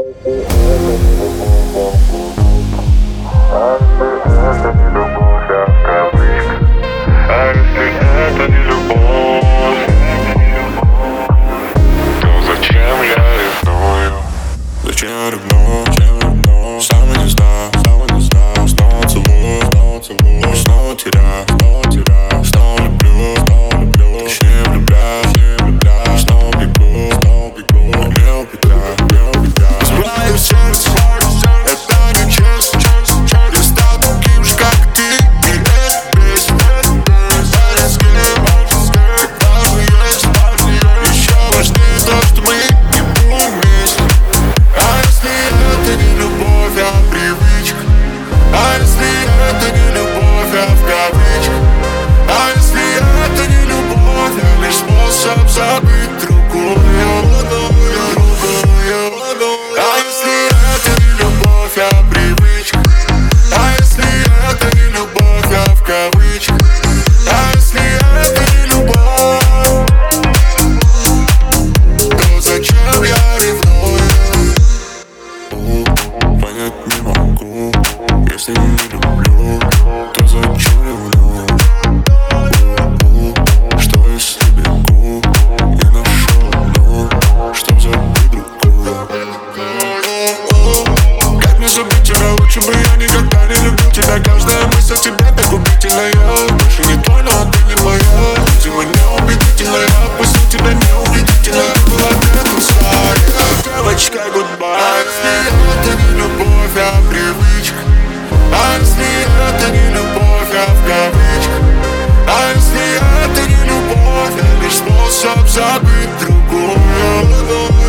Сам не знаю, снова целую, снова теряю, снова люблю, точнее влюбляюсь, снова бегу, не убегаю. Избавив сердце, это не честно. Я стал таким же, как и ты, и это бесит. Парень с кем, важно есть, еще важнее то, что мы не будем вместе. А если это не любовь, а привычка? А если это не любовь, а в кавычках? А если это не любовь, а лишь способ забыть другую? А если это не любовь, а привычка? А если это не любовь, а в кавычках? А если это не любовь, то зачем я ревную? Понять не могу, если не люблю, то зачем ревную? Что если бегу, не нашел одну, чтоб забыть другую? Как мне забыть тебя, лучше бы я никогда не любил тебя. Каждая мысль о тебе так убедительная. Больше не твой, но ты не моя. Видимо, неубедительная, пусть у тебя неубедительная была где-то своя. Девочка, goodbye. А если это не любовь, а привычка? А если это не любовь, а в кавычках? А если это не любовь, а лишь способ забыть другую?